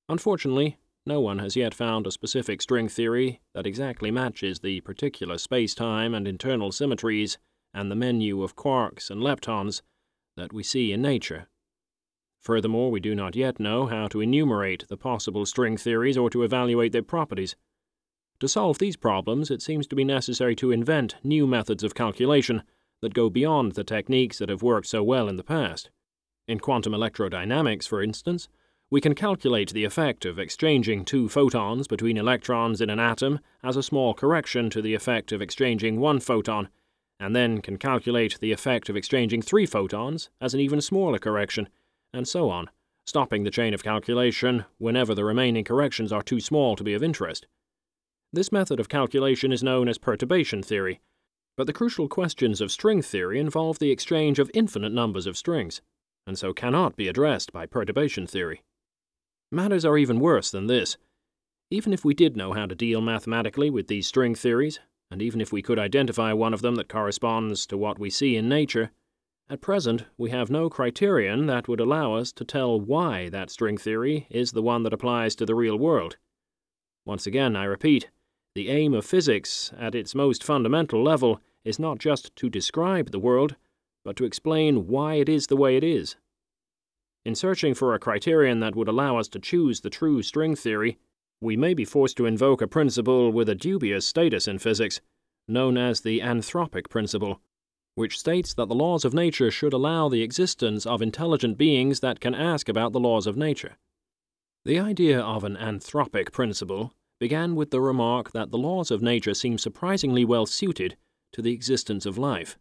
Unfortunately, no one has yet found a specific string theory that exactly matches the particular space-time and internal symmetries and the menu of quarks and leptons that we see in nature. Furthermore, we do not yet know how to enumerate the possible string theories or to evaluate their properties. To solve these problems, it seems to be necessary to invent new methods of calculation that go beyond the techniques that have worked so well in the past. In quantum electrodynamics, for instance, we can calculate the effect of exchanging two photons between electrons in an atom as a small correction to the effect of exchanging one photon, and then can calculate the effect of exchanging three photons as an even smaller correction, and so on, stopping the chain of calculation whenever the remaining corrections are too small to be of interest. This method of calculation is known as perturbation theory, but the crucial questions of string theory involve the exchange of infinite numbers of strings, and so cannot be addressed by perturbation theory. Matters are even worse than this. Even if we did know how to deal mathematically with these string theories, and even if we could identify one of them that corresponds to what we see in nature, at present we have no criterion that would allow us to tell why that string theory is the one that applies to the real world. Once again, I repeat, the aim of physics, at its most fundamental level, is not just to describe the world, but to explain why it is the way it is. In searching for a criterion that would allow us to choose the true string theory, we may be forced to invoke a principle with a dubious status in physics, known as the anthropic principle, which states that the laws of nature should allow the existence of intelligent beings that can ask about the laws of nature. The idea of an anthropic principle began with the remark that the laws of nature seem surprisingly well suited to the existence of life.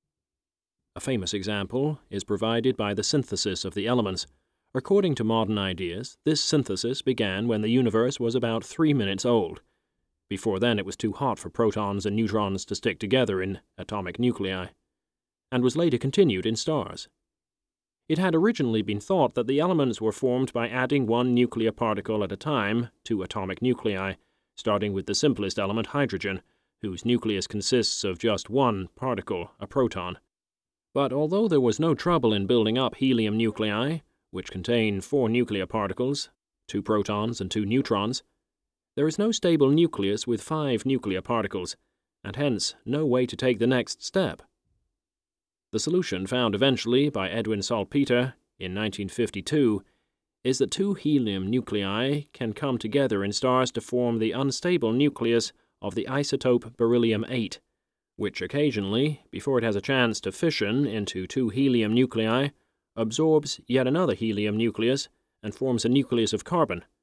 A famous example is provided by the synthesis of the elements. According to modern ideas, this synthesis began when the universe was about 3 minutes old. Before then it was too hot for protons and neutrons to stick together in atomic nuclei, and was later continued in stars. It had originally been thought that the elements were formed by adding one nuclear particle at a time to atomic nuclei, starting with the simplest element, hydrogen, whose nucleus consists of just one particle, a proton. But although there was no trouble in building up helium nuclei, which contain 4 nuclear particles, 2 protons and 2 neutrons, there is no stable nucleus with 5 nuclear particles, and hence no way to take the next step. The solution found eventually by Edwin Salpeter in 1952 is that 2 helium nuclei can come together in stars to form the unstable nucleus of the isotope beryllium-8, which occasionally, before it has a chance to fission into 2 helium nuclei, absorbs yet another helium nucleus and forms a nucleus of carbon,